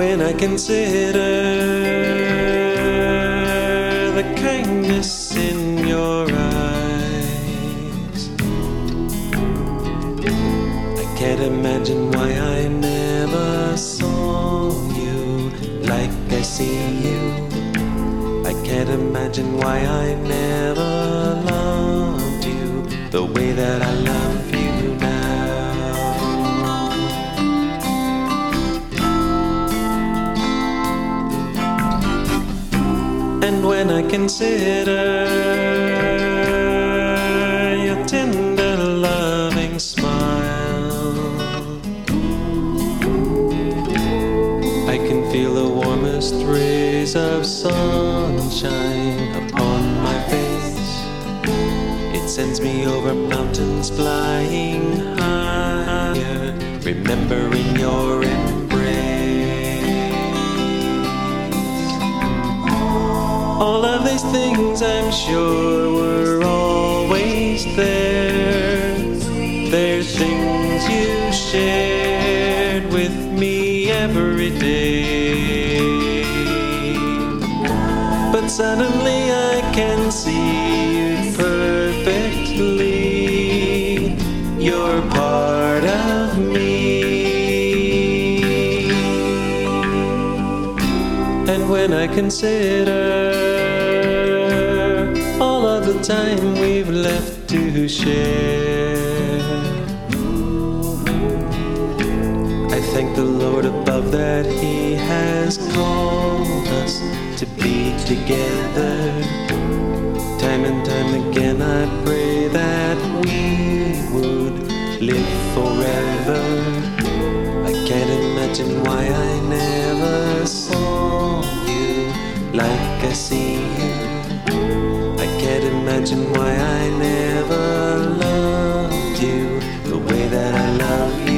when I consider the kindness in your eyes, I can't imagine why I never saw you like I see you. I can't imagine why I never loved you the way that I love you now. And when I consider your tender, loving smile, I can feel the warmest rays of sunshine upon my face. It sends me over mountains flying higher, remembering your embrace. All of these things I'm sure were always there. They're things you shared with me every day. But suddenly I can see you perfectly. You're part of me. And when I consider all of the time we've left to share, I thank the Lord above that He has called us to be together. Time and time again I pray that we would live forever. I can't imagine why I never saw you like I see you. I can't imagine why I never loved you the way that I love you.